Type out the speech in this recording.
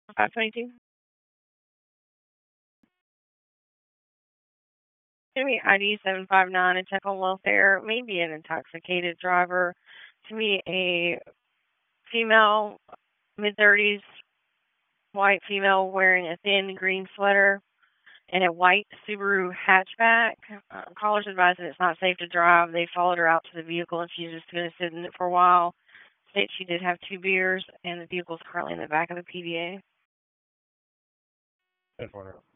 522. To me, ID 759 and check on welfare. Maybe an intoxicated driver. To me, a female, mid-30s, white female wearing a thin green sweater and a white Subaru hatchback. Callers advised that it's not safe to drive. They followed her out to the vehicle and she's just going to sit in it for a while. States she did have 2 beers and the vehicle's currently in the back of the PDA. 10-4.